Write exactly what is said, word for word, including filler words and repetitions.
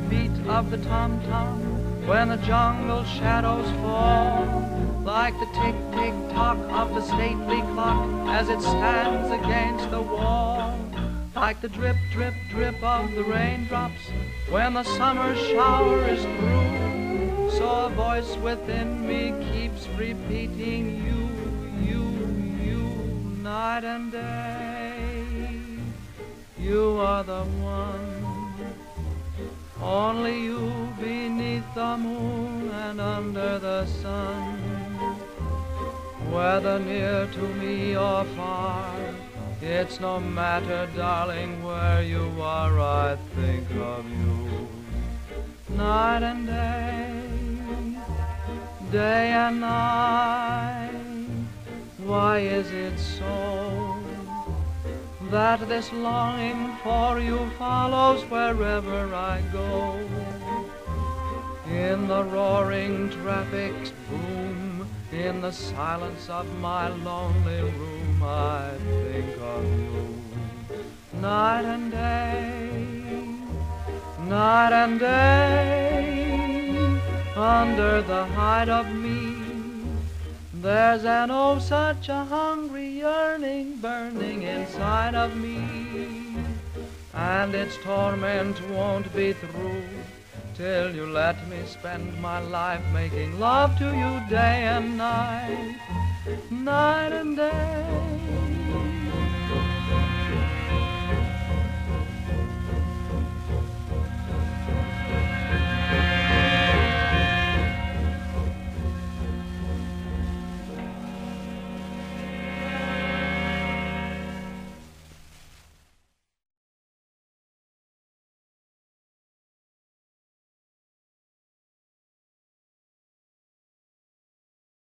beat of the tom-tom when the jungle shadows fall, like the tick-tick-tock of the stately clock as it stands against the wall, like the drip-drip-drip of the raindrops when the summer shower is through. So a voice within me keeps repeating you, you, you, night and day. You are the one, only you beneath the moon and under the sun. Whether near to me or far, it's no matter, darling, where you are, I think of you. Night and day, day and night. Why is it so that this longing for you follows wherever I go? In the roaring traffic's boom, in the silence of my lonely room, I think of you. Night and day, night and day, under the hide of me, there's an oh such a hungry yearning burning inside of me, and its torment won't be through till you let me spend my life making love to you day and night, night and day.